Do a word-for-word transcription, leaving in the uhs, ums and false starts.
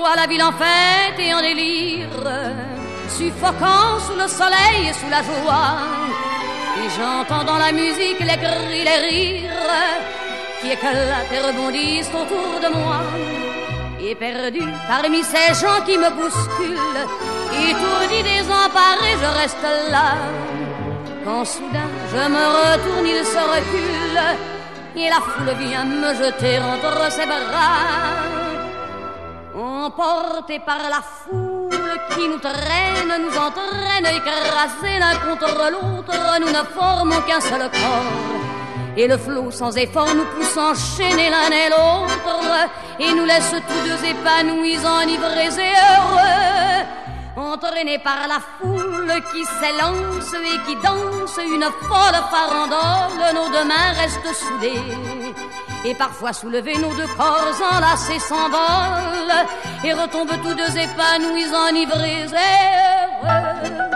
fois la ville en fête et en délire, suffocant sous le soleil et sous la joie. Et j'entends dans la musique les cris, les rires qui éclatent et rebondissent autour de moi. Et perdu parmi ces gens qui me bousculent, étourdi, désemparé, je reste là. Quand soudain je me retourne, il se recule et la foule vient me jeter entre ses bras. Emportés par la foule qui nous traîne, nous entraîne, écrasés l'un contre l'autre, nous ne formons qu'un seul corps. Et le flot sans effort nous pousse enchaîner l'un et l'autre et nous laisse tous deux épanouis, enivrés et heureux. Entraînés par la foule qui s'élance et qui danse une folle farandole, nos deux mains restent soudées. Et parfois soulevés, nos deux corps enlacés s'envolent et retombent tous deux épanouis, enivrés et heureux.